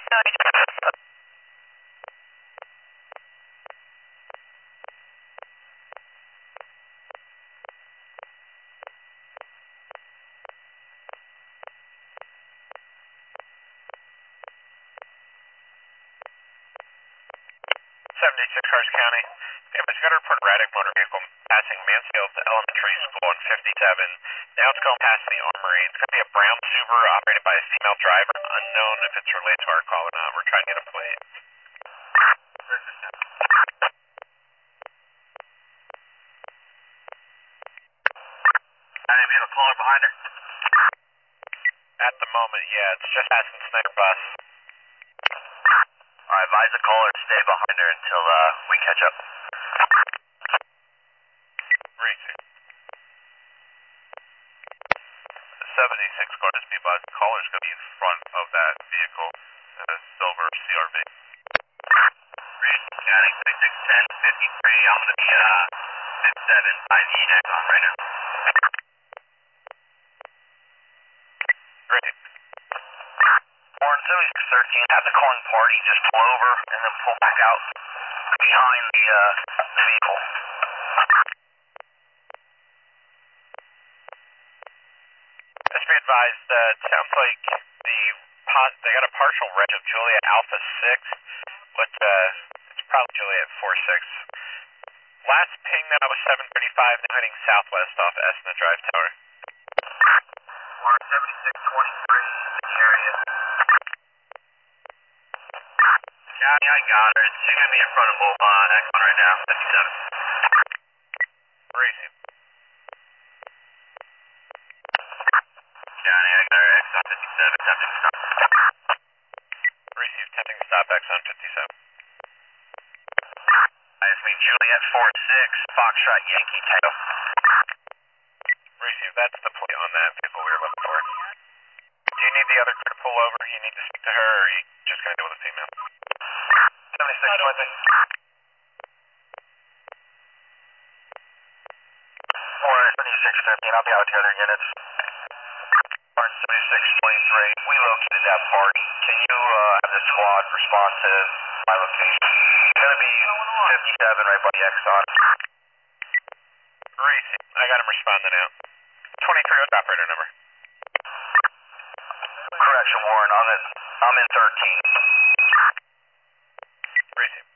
Harris County. Damage, got a report erratic motor vehicle passing Mansfield Elementary School on 57. Now it's going past the Armory. It's going to be a brown Subaru operated by a female driver. Unknown if it's related to our call or not. We're trying to get a plate. We have a caller behind her? At the moment, yeah. It's just passing Snyder Bus. I advise the caller to stay behind her until we catch up. Racing. 76 going to speed bus. Caller's going to be in front of that vehicle. Silver CRV. Racing County 261053. I'm going to be 57 by the Exxon right now. Great. Warren 7613, have the calling party just pull over and then pull back out behind the vehicle. Just be advised, it sounds like they got a partial reg of Juliet Alpha 6, but it's probably Juliet 46. Last ping that was 735, now heading southwest off Esna Drive Tower. Warren 7623, in the area. County, I got her. She's going to be in front of Exxon right now, 57. Racing. County, I got her, Exxon 57, attempting to stop. Receive, attempting to stop Exxon 57. I just mean Juliet 46, Foxtrot Yankee Tail. Receive, that's the plate on that vehicle we were looking for. Do you need the other crew to pull over? You need to speak to her, or are you just going to deal with a female? 7623. Warren 7613, I'll be out with the other units. Warren 7623, we located that party. Can you have the squad respond to my location? It's going to be 57 right by the Exxon. Receive, I got him responding out. 23, what's operator number? Correction, Warren, I'm in 13. Receive.